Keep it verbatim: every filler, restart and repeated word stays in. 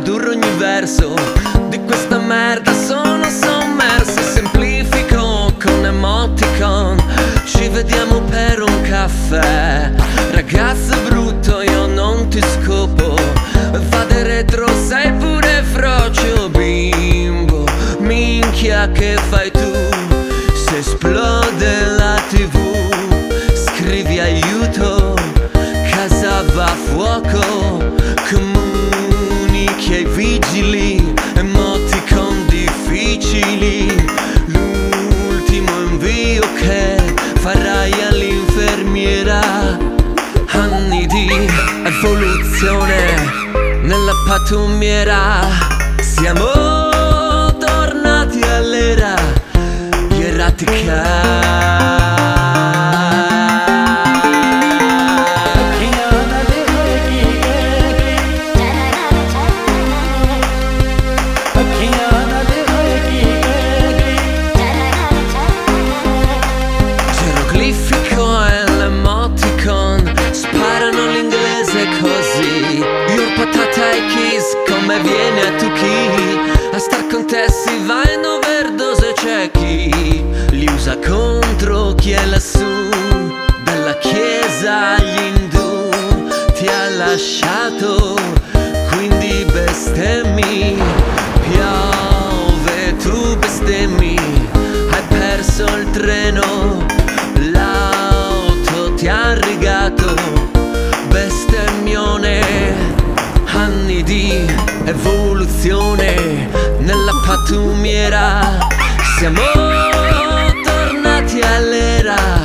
tradurre ogni verso di questa merda. Sono sommerso, semplifico con emoticon. Ci vediamo per un caffè. Ragazzo brutto, io non ti scopo. Vado retro, sei pure frocio, bimbo. Minchia, che fai tu? Se esplode la tivù, scrivi aiuto, casa va a fuoco, comunichi ai vigili, emoticon difficili. L'ultimo invio che farai all'infermiera. Anni di evoluzione nella pattumiera. Siamo tornati all'era ieratica. Così Your patata e kiss, come viene a tu chi? A star con te si va in overdose, c'è chi li usa contro chi è lassù. Dalla chiesa agli indù ti ha lasciato, quindi bestemmi. Piove, tu bestemmi. Hai perso il treno, l'auto ti ha rigato. Bestemmione, anni di evoluzione nella pattumiera. Siamo tornati all'era